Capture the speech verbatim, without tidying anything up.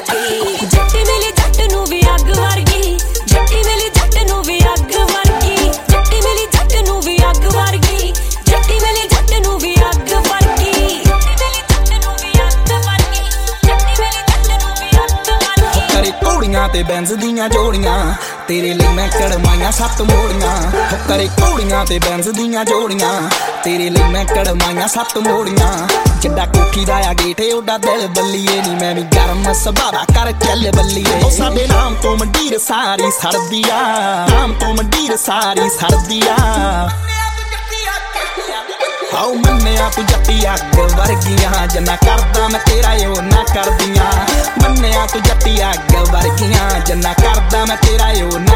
ਵਰਗੀ ਜੱਟੀ ਮਿਲੀ ਜੱਟ ਨੂੰ ਵੀ ਅੱਗ ਵਰਗੀ ਜੱਟੀ ਮਿਲੀ ਜੱਟ ਨੂੰ ਵੀ ਅੱਗ ਵਰਗੀ ਜੱਟੀ ਮਿਲੀ ਜੱਟ ਨੂੰ ਵੀ ਅੱਗ ਵਰਗੀ ਜੱਟੀ ਮਿਲੀ ਜੱਟ ਨੂੰ ਵੀ ਅੱਗ ਵਰਗੀ ਜੱਟੀ ਮਿਲੀ ਜੱਟ ਨੂੰ ਵੀ ਅੱਗ ਵਰਗੀ ਜੱਟੀ ਮਿਲੀ ਜੱਟ ਨੂੰ ਵੀ ਅੱਗ ਵਰਗੀ ਕਰੇ ਘੋੜੀਆਂ ਤੇ ਬੈਂਜ਼ ਦੀਆਂ ਜੋੜੀਆਂ तेरे लिए मैं कड़माइया सत्त मोड़ियां हो करे घोड़ियां ते बैंज दियां जोड़ियां तेरे लिए मैं कड़माइया सत्त मोड़ियां जिड्डा कोठी दा आ गेट ओडा दिल बल्लीए नी मैं भी गरम सभारा कर चल बल्लीए ओ साडे नाम तो मंडीर सारी सरदिया नाम तो मंडीर सारी सरदिया आओ मन्निया तू जट्टी अग वर्गियां जन्ना करदा मैं तेरा यो ना करदियां मन्निया तू जट्टी अग वर्गियां जन्ना करदा मैं तेरा यो ना